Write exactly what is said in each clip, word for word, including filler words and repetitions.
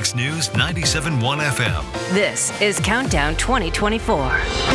Fox News ninety-seven point one F M. This is Countdown twenty twenty-four.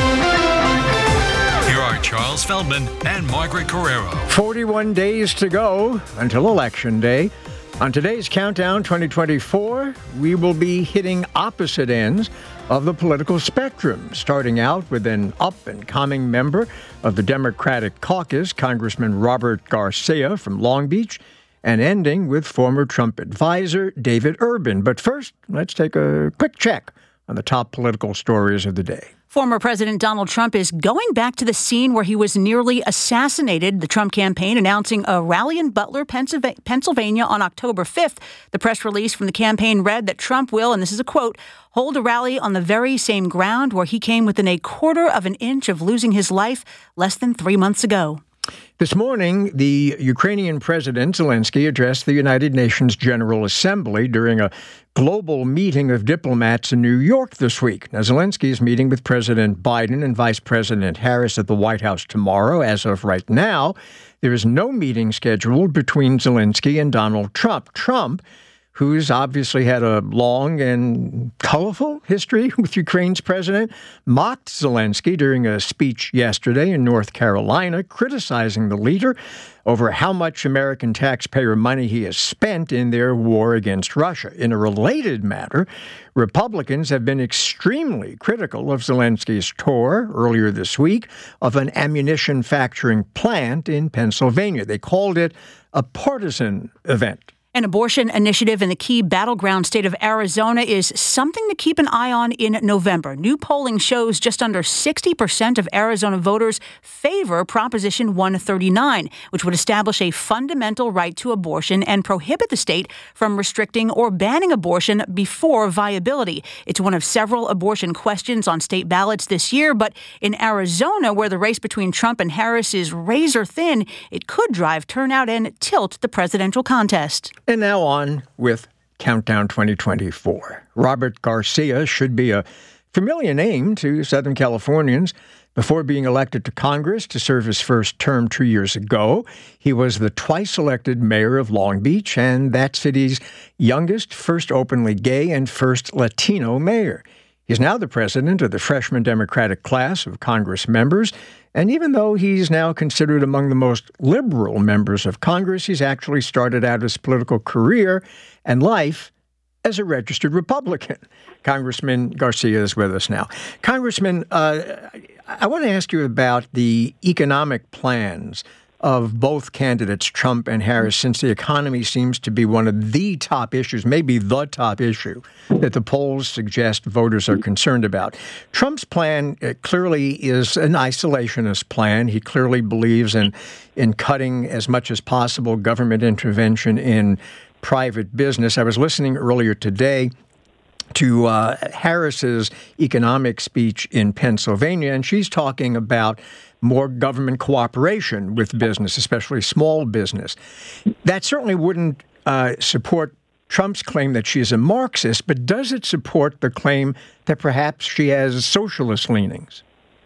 Here are Charles Feldman and Margaret Carrero. forty-one days to go until Election Day. On today's Countdown twenty twenty-four, we will be hitting opposite ends of the political spectrum, starting out with an up-and-coming member of the Democratic caucus, Congressman Robert Garcia from Long Beach, and ending with former Trump advisor David Urban. But first, let's take a quick check on the top political stories of the day. Former President Donald Trump is going back to the scene where he was nearly assassinated. The Trump campaign announcing a rally in Butler, Pennsylvania on October fifth. The press release from the campaign read that Trump will, and this is a quote, hold a rally on the very same ground where he came within a quarter of an inch of losing his life less than three months ago. This morning, the Ukrainian President Zelensky addressed the United Nations General Assembly during a global meeting of diplomats in New York this week. Now, Zelensky is meeting with President Biden and Vice President Harris at the White House tomorrow. As of right now, there is no meeting scheduled between Zelensky and Donald Trump. Trump, who's obviously had a long and colorful history with Ukraine's president, mocked Zelensky during a speech yesterday in North Carolina, criticizing the leader over how much American taxpayer money he has spent in their war against Russia. In a related matter, Republicans have been extremely critical of Zelensky's tour earlier this week of an ammunition factoring plant in Pennsylvania. They called it a partisan event. An abortion initiative in the key battleground state of Arizona is something to keep an eye on in November. New polling shows just under sixty percent of Arizona voters favor Proposition one thirty-nine, which would establish a fundamental right to abortion and prohibit the state from restricting or banning abortion before viability. It's one of several abortion questions on state ballots this year, but in Arizona, where the race between Trump and Harris is razor thin, it could drive turnout and tilt the presidential contest. And now on with Countdown twenty twenty-four. Robert Garcia should be a familiar name to Southern Californians. Before being elected to Congress to serve his first term two years ago, he was the twice-elected mayor of Long Beach and that city's youngest, first openly gay, and first Latino mayor. He's now the president of the freshman Democratic class of Congress members, and even though he's now considered among the most liberal members of Congress, he's actually started out his political career and life as a registered Republican. Congressman Garcia is with us now. Congressman, uh, I want to ask you about the economic plans of both candidates, Trump and Harris, since the economy seems to be one of the top issues, maybe the top issue that the polls suggest voters are concerned about. Trump's plan uh, clearly is an isolationist plan. He clearly believes in, in cutting as much as possible government intervention in private business. I was listening earlier today to uh, Harris's economic speech in Pennsylvania, and she's talking about more government cooperation with business, especially small business. That certainly wouldn't uh, support Trump's claim that she is a Marxist, but does it support the claim that perhaps she has socialist leanings?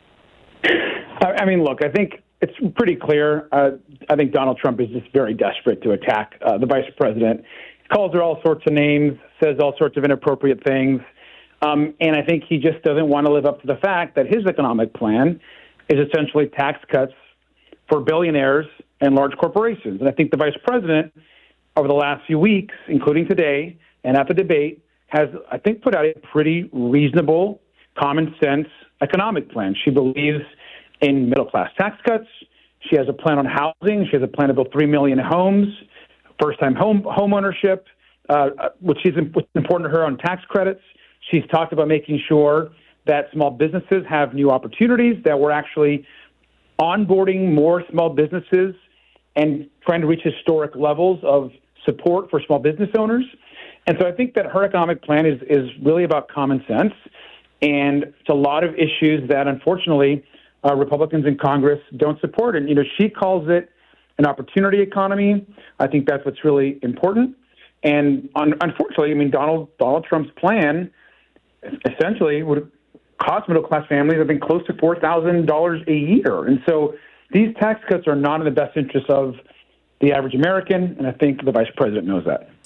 I mean, look, I think it's pretty clear. Uh, I think Donald Trump is just very desperate to attack uh, the vice president. He calls her all sorts of names, says all sorts of inappropriate things. Um, and I think he just doesn't want to live up to the fact that his economic plan is essentially tax cuts for billionaires and large corporations. And I think the vice president, over the last few weeks, including today and at the debate, has, I think, put out a pretty reasonable, common sense economic plan. She believes in middle-class tax cuts. She has a plan on housing. She has a plan to build three million homes, first-time home home ownership, uh, which is important to her on tax credits. She's talked about making sure that small businesses have new opportunities, that we're actually onboarding more small businesses and trying to reach historic levels of support for small business owners. And so I think that her economic plan is, is really about common sense. And it's a lot of issues that, unfortunately, uh, Republicans in Congress don't support. And, you know, she calls it an opportunity economy. I think that's what's really important. And un- unfortunately, I mean, Donald Donald Trump's plan essentially would cost middle-class families, I think, close to four thousand dollars a year. And so these tax cuts are not in the best interest of the average American, and I think the vice president knows that.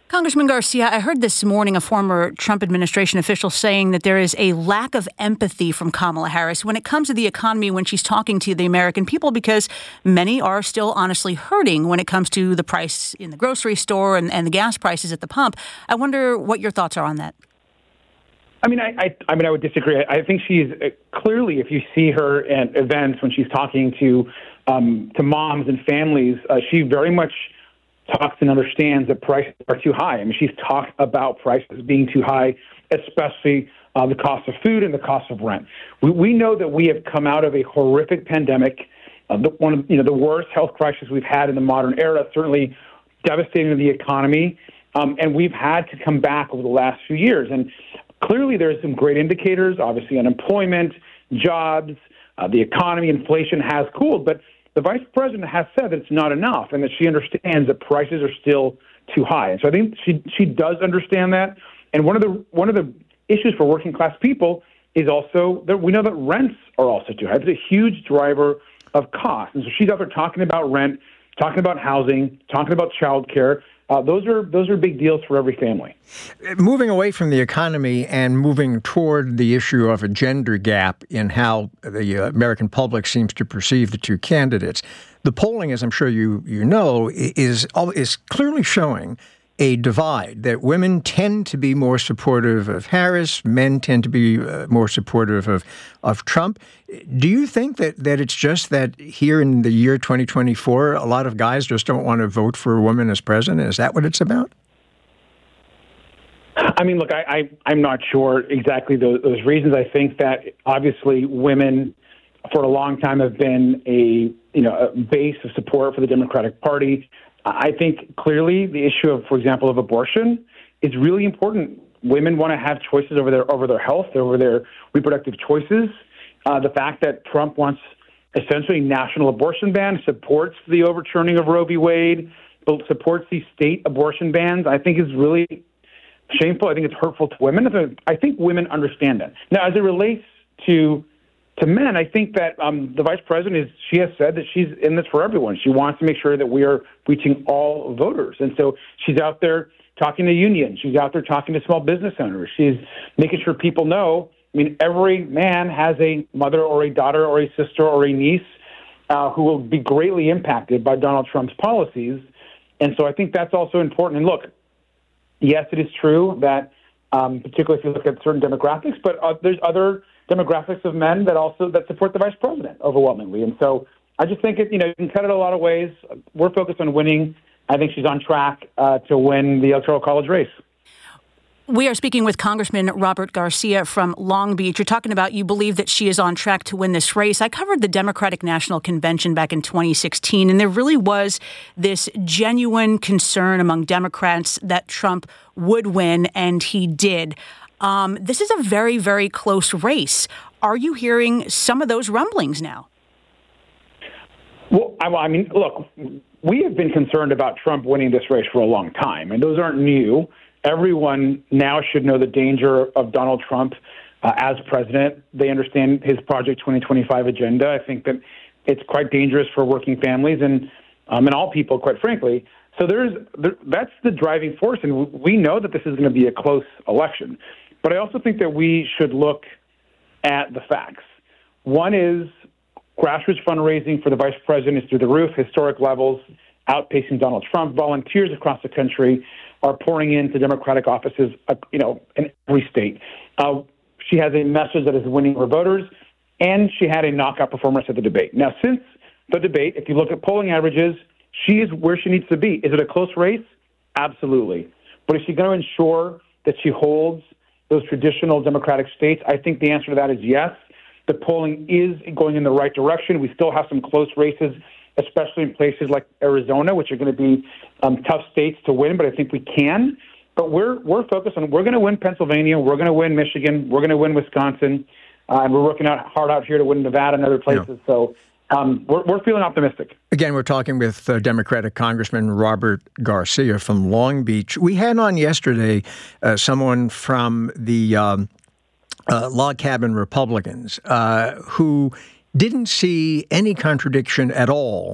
Congressman Garcia, I heard this morning a former Trump administration official saying that there is a lack of empathy from Kamala Harris when it comes to the economy when she's talking to the American people, because many are still honestly hurting when it comes to the price in the grocery store and, and the gas prices at the pump. I wonder what your thoughts are on that. I mean, I, I, I mean, I would disagree. I, I think she's uh, clearly, if you see her at events when she's talking to um, to moms and families, uh, she very much talks and understands that prices are too high. I mean, she's talked about prices being too high, especially uh, the cost of food and the cost of rent. We, we know that we have come out of a horrific pandemic, uh, the, one of you know the worst health crisis we've had in the modern era, certainly devastating to the economy, um, and we've had to come back over the last few years. And clearly, there's some great indicators. Obviously, unemployment, jobs, uh, the economy, inflation has cooled, but the vice president has said that it's not enough and that she understands that prices are still too high. And so I think she she does understand that. And one of the one of the issues for working class people is also that we know that rents are also too high. It's a huge driver of cost. And so she's out there talking about rent, talking about housing, talking about childcare. Uh, those are those are big deals for every family. Moving away from the economy and moving toward the issue of a gender gap in how the American public seems to perceive the two candidates, the polling, as I'm sure you you know, is is clearly showing a divide, that women tend to be more supportive of Harris, men tend to be uh, more supportive of, of Trump. Do you think that, that it's just that here in the year twenty twenty-four, a lot of guys just don't want to vote for a woman as president? Is that what it's about? I mean, look, I, I, I'm not sure exactly those, those reasons. I think that obviously women for a long time have been a, you know, a base of support for the Democratic Party. I think clearly the issue of, for example, of abortion is really important. Women want to have choices over their over their health, over their reproductive choices. Uh, the fact that Trump wants essentially national abortion ban, supports the overturning of Roe v. Wade, supports these state abortion bans, I think is really shameful. I think it's hurtful to women. I think women understand that. Now, as it relates to To men, I think that um, the vice president is, she has said that she's in this for everyone. She wants to make sure that we are reaching all voters. And so she's out there talking to unions. She's out there talking to small business owners. She's making sure people know, I mean, every man has a mother or a daughter or a sister or a niece uh, who will be greatly impacted by Donald Trump's policies. And so I think that's also important. And look, yes, it is true that, um, particularly if you look at certain demographics, but uh, there's other demographics of men that also that support the vice president overwhelmingly. And so I just think it, you know, you can cut it a lot of ways. We're focused on winning. I think she's on track uh, to win the Electoral College race. We are speaking with Congressman Robert Garcia from Long Beach. You're talking about you believe that she is on track to win this race. I covered the Democratic National Convention back in twenty sixteen, and there really was this genuine concern among Democrats that Trump would win, and he did. Um, this is a very, very close race. Are you hearing some of those rumblings now? Well, I, I mean, look, we have been concerned about Trump winning this race for a long time, and those aren't new. Everyone now should know the danger of Donald Trump uh, as president. They understand his Project twenty twenty-five agenda. I think that it's quite dangerous for working families and um, and all people, quite frankly. So there's there, that's the driving force, and we know that this is going to be a close election. But I also think that we should look at the facts. One is grassroots fundraising for the vice president is through the roof, historic levels, outpacing Donald Trump. Volunteers across the country are pouring into Democratic offices, uh, you know, in every state. Uh, she has a message that is winning her voters, and she had a knockout performance at the debate. Now, since the debate, if you look at polling averages, she is where she needs to be. Is it a close race? Absolutely. But is she going to ensure that she holds those traditional Democratic states? I think the answer to that is yes. The polling is going in the right direction. We still have some close races, especially in places like Arizona, which are going to be um, tough states to win, but I think we can. But we're we're focused on, we're going to win Pennsylvania, we're going to win Michigan, we're going to win Wisconsin, uh, and we're working out hard out here to win Nevada and other places. Yeah. So um, we're, we're feeling optimistic. Again, we're talking with uh, Democratic Congressman Robert Garcia from Long Beach. We had on yesterday uh, someone from the um, uh, Log Cabin Republicans uh, who didn't see any contradiction at all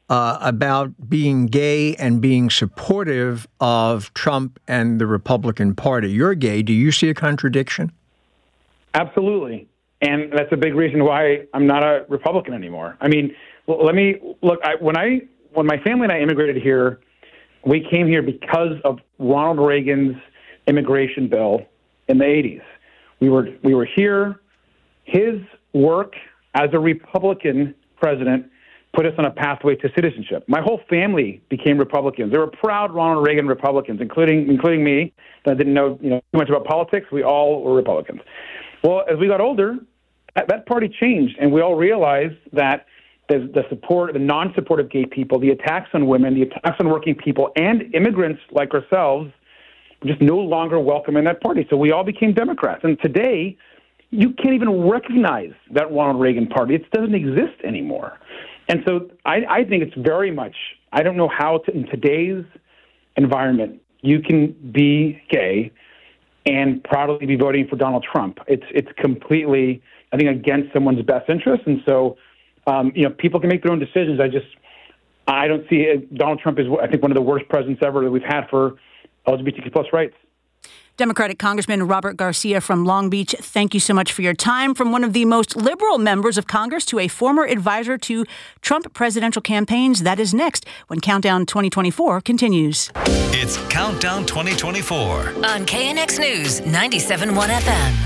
uh, about being gay and being supportive of Trump and the Republican Party. You're gay. Do you see a contradiction? Absolutely. And that's a big reason why I'm not a Republican anymore. I mean, well, let me look. I, when I when my family and I immigrated here, we came here because of Ronald Reagan's immigration bill in the eighties. We were we were here. His work as a Republican president put us on a pathway to citizenship. My whole family became Republicans. They were proud Ronald Reagan Republicans, including including me. That didn't know you know too much about politics. We all were Republicans. Well, as we got older, that, that party changed, and we all realized that the, the support, the non-support of gay people, the attacks on women, the attacks on working people, and immigrants like ourselves, were just no longer welcome in that party. So we all became Democrats. And today, you can't even recognize that Ronald Reagan party. It doesn't exist anymore. And so I, I think it's very much, I don't know how to, in today's environment, you can be gay and proudly be voting for Donald Trump. It's it's completely, I think, against someone's best interest. And so, um, you know, people can make their own decisions. I just, I don't see it. Donald Trump is, I think, one of the worst presidents ever that we've had for L G B T Q plus rights. Democratic Congressman Robert Garcia from Long Beach, thank you so much for your time. From one of the most liberal members of Congress to a former advisor to Trump presidential campaigns, that is next when Countdown twenty twenty-four continues. It's Countdown twenty twenty-four on K N X News ninety-seven point one F M.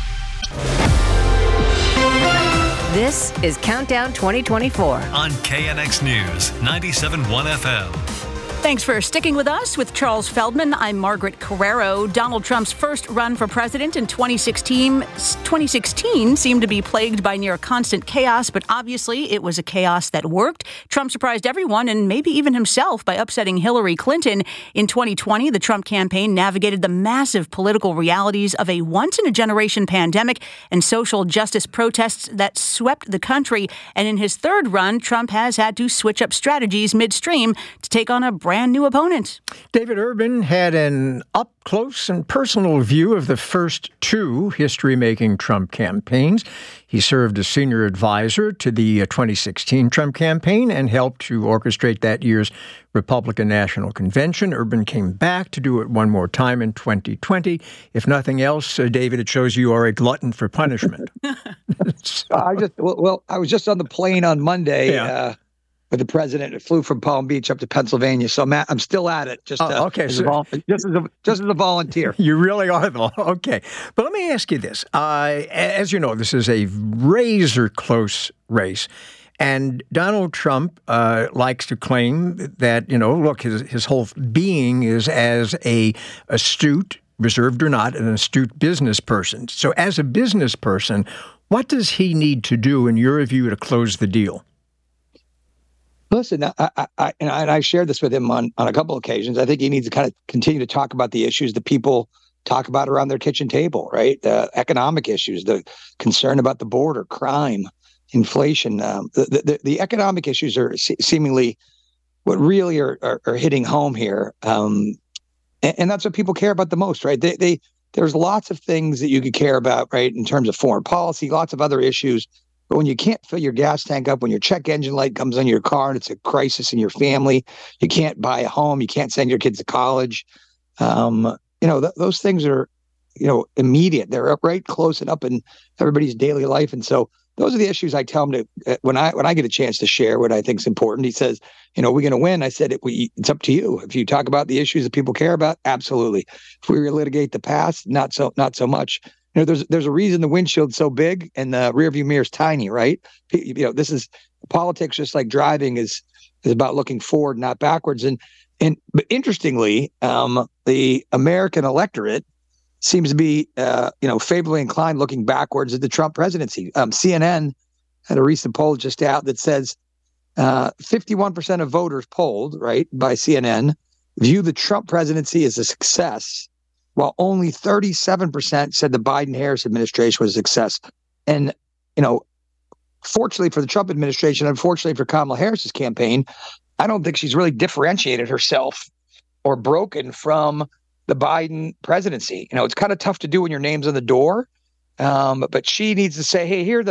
This is Countdown twenty twenty-four on K N X News ninety-seven point one F M. Thanks for sticking with us. With Charles Feldman, I'm Margaret Carrero. Donald Trump's first run for president in twenty sixteen, twenty sixteen seemed to be plagued by near constant chaos, but obviously it was a chaos that worked. Trump surprised everyone and maybe even himself by upsetting Hillary Clinton. In twenty twenty, the Trump campaign navigated the massive political realities of a once-in-a-generation pandemic and social justice protests that swept the country. And in his third run, Trump has had to switch up strategies midstream to take on a brand brand new opponent. David Urban had an up-close and personal view of the first two history-making Trump campaigns. He served as senior advisor to the twenty sixteen Trump campaign and helped to orchestrate that year's Republican National Convention. Urban came back to do it one more time in twenty twenty. If nothing else, uh, David, it shows you are a glutton for punishment. so, I just well, well, I was just on the plane on Monday. Yeah. Uh, with the president. It flew from Palm Beach up to Pennsylvania. So Matt, I'm still at it. Just, oh, uh, okay. as so, a vol- just, as a, just as a volunteer. You really are, though. Okay. But let me ask you this. Uh, as you know, this is a razor-close race. And Donald Trump uh, likes to claim that, you know, look, his, his whole being is as a astute, reserved or not, an astute business person. So as a business person, what does he need to do, in your view, to close the deal? Listen, I, I, I, and I shared this with him on, on a couple of occasions. I think he needs to kind of continue to talk about the issues that people talk about around their kitchen table, right? The economic issues, the concern about the border, crime, inflation. Um, the, the, the economic issues are se- seemingly what really are, are, are hitting home here. Um, and, and that's what people care about the most, right? They, they, there's lots of things that you could care about, right, in terms of foreign policy, lots of other issues. But when you can't fill your gas tank up, when your check engine light comes on your car and it's a crisis in your family, you can't buy a home, you can't send your kids to college. Um, you know, th- those things are, you know, immediate. They're up right close and up in everybody's daily life. And so those are the issues I tell him to, uh, when I when I get a chance to share what I think is important. He says, you know, we're going to win. I said, it, we, it's up to you. If you talk about the issues that people care about, absolutely. If we relitigate the past, not so not so much. You know, there's there's a reason the windshield's so big and the rearview mirror's tiny, right? You know, this is politics, just like driving is is about looking forward, not backwards. And and but interestingly, um, the American electorate seems to be, uh, you know, favorably inclined looking backwards at the Trump presidency. Um, C N N had a recent poll just out that says uh, fifty-one percent of voters polled, right, by C N N view the Trump presidency as a success, while only thirty-seven percent said the Biden-Harris administration was a success. And, you know, fortunately for the Trump administration, unfortunately for Kamala Harris's campaign, I don't think she's really differentiated herself or broken from the Biden presidency. You know, it's kind of tough to do when your name's on the door, um, but she needs to say, hey, here are the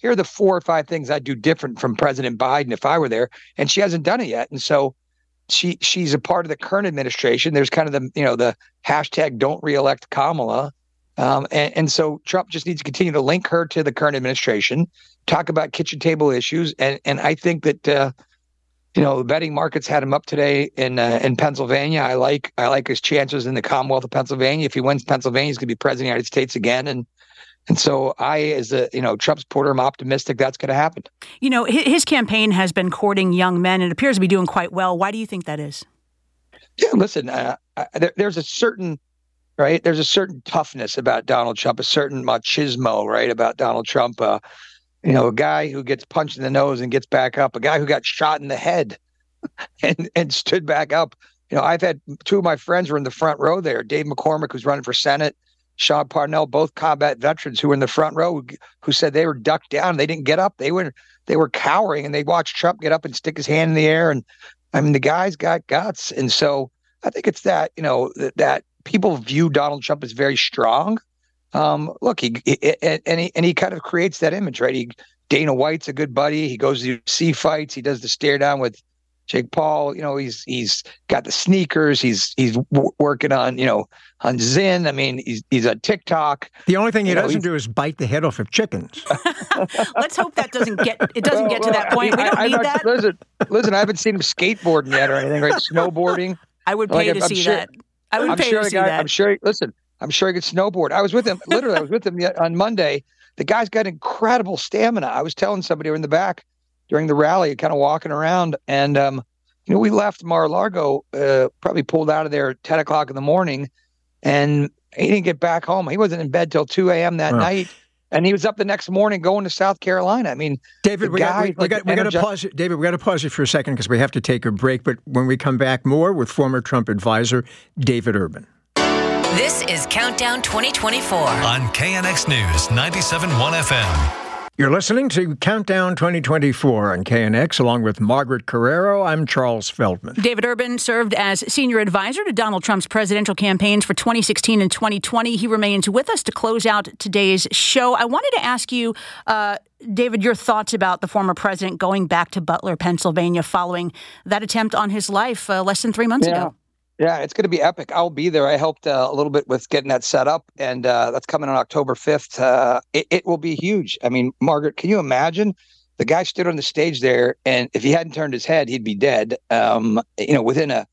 here are the four or five things I'd do different from President Biden if I were there. And she hasn't done it yet. And so she she's a part of the current administration. There's kind of the, you know, the hashtag don't reelect Kamala. Um, and, and so Trump just needs to continue to link her to the current administration, talk about kitchen table issues. And and I think that, uh, you know, the betting markets had him up today in uh, in Pennsylvania. I like I like his chances in the Commonwealth of Pennsylvania. If he wins Pennsylvania, he's going to be president of the United States again. And and so I, as a you know Trump supporter, I'm optimistic that's going to happen. You know, his, his campaign has been courting young men and appears to be doing quite well. Why do you think that is? Yeah, listen, uh, I, there, there's a certain right. There's a certain toughness about Donald Trump, a certain machismo, right, about Donald Trump. Uh, you know, a guy who gets punched in the nose and gets back up, a guy who got shot in the head and, and stood back up. You know, I've had two of my friends were in the front row there. Dave McCormick, who's running for Senate, Sean Parnell, both combat veterans who were in the front row, who, who said they were ducked down. They didn't get up. They were they were cowering, and they watched Trump get up and stick his hand in the air. And I mean, the guy's got guts. And so I think it's that, you know, that, that people view Donald Trump as very strong. Um, look, he, he and he and he kind of creates that image, right? He Dana White's a good buddy. He goes to U F C fights. He does the stare down with Jake Paul. You know, he's he's got the sneakers. He's he's w- working on you know on Zyn. I mean, he's he's on TikTok. The only thing he you doesn't know, do is bite the head off of chickens. Let's hope that doesn't get it doesn't well, get to well, that point. I mean, We don't I, need not, that. Listen, listen. I haven't seen him skateboarding yet or anything. Right? Snowboarding. I would pay like, to I'm see sure, that. I would I'm pay sure to the see guy, that. I'm sure. Listen, I'm sure he could snowboard. I was with him. Literally, I was with him yet on Monday. The guy's got incredible stamina. I was telling somebody in the back during the rally, kind of walking around, and um, you know, we left Mar-a-Lago, uh, probably pulled out of there at ten o'clock in the morning, and he didn't get back home. He wasn't in bed till two a.m. that wow. night, and he was up the next morning going to South Carolina. I mean, David, we got, we, we like got, we got to pause. David, we got to pause it for a second because we have to take a break. But when we come back, more with former Trump advisor David Urban. This is Countdown twenty twenty-four on K N X News ninety-seven point one F M. You're listening to Countdown twenty twenty-four on K N X, along with Margaret Carrero. I'm Charles Feldman. David Urban served as senior advisor to Donald Trump's presidential campaigns for twenty sixteen and twenty twenty. He remains with us to close out today's show. I wanted to ask you, uh, David, your thoughts about the former president going back to Butler, Pennsylvania, following that attempt on his life uh, less than three months yeah. ago. Yeah, it's going to be epic. I'll be there. I helped uh, a little bit with getting that set up, and uh, that's coming on October fifth. Uh, it, it will be huge. I mean, Margaret, can you imagine? The guy stood on the stage there, and if he hadn't turned his head, he'd be dead. Um, you know, within a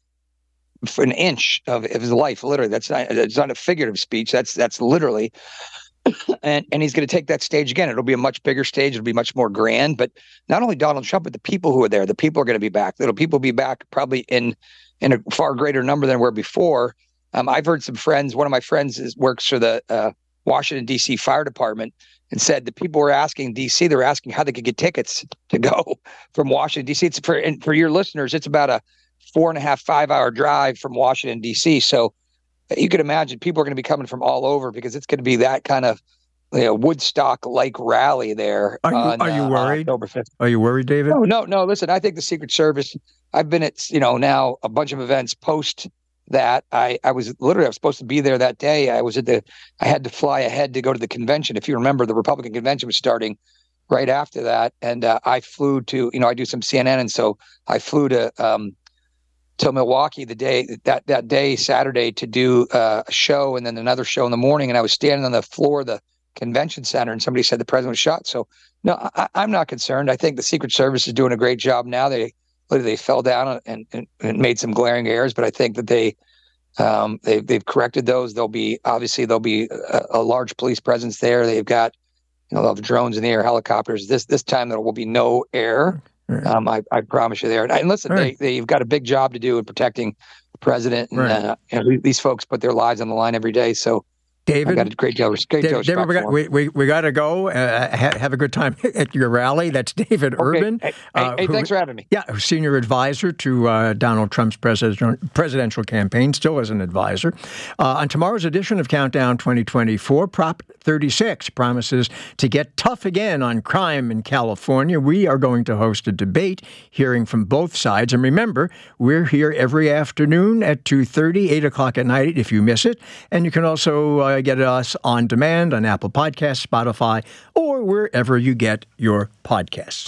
for an inch of, of his life, literally. That's not. It's not a figurative speech. That's that's literally. and and he's going to take that stage again. It'll be a much bigger stage. It'll be much more grand. But not only Donald Trump, but the people who are there. The people are going to be back. Little people will be back probably in. in a far greater number than were before. Um, I've heard some friends, one of my friends is, works for the uh, Washington, D C Fire Department, and said the people were asking D C, they were asking how they could get tickets to go from Washington, D C. It's for, and for your listeners, it's about a four and a half, five hour drive from Washington, D C. So you could imagine people are going to be coming from all over because it's going to be that kind of you know, Woodstock-like rally there. Are you, on, are you uh, worried? October fifth. Are you worried, David? No, no, no. Listen, I think the Secret Service, I've been at, you know, now a bunch of events post that. I, I was literally, I was supposed to be there that day. I was at the, I had to fly ahead to go to the convention. If you remember, the Republican convention was starting right after that. And uh, I flew to, you know, I do some C N N. And so I flew to, um, to Milwaukee the day that, that day, Saturday, to do uh, a show and then another show in the morning. And I was standing on the floor of the convention center and somebody said the president was shot. So no, I, I'm not concerned. I think the Secret Service is doing a great job now. They literally fell down and, and, and made some glaring errors, but I think that they um, they they've corrected those. There'll be obviously there'll be a, a large police presence there. They've got you know they'll have drones in the air, helicopters. This this time there will be no air. Right. Um, I, I promise you there. And, and listen, right. they they've got a big job to do in protecting the president. And right. uh, you know, these folks put their lives on the line every day. So. David, I got a great deal, great David, deal David we, got, we, we, we got to go. Uh, ha, have a good time at your rally. That's David okay. Urban. Hey, uh, hey who, thanks for having me. Yeah, senior advisor to uh, Donald Trump's presidential, presidential campaign, still as an advisor. Uh, on tomorrow's edition of Countdown twenty twenty-four, Prop thirty-six promises to get tough again on crime in California. We are going to host a debate, hearing from both sides. And remember, we're here every afternoon at two thirty, eight o'clock at night if you miss it. And you can also uh, uh, get us on demand on Apple Podcasts, Spotify, or wherever you get your podcasts.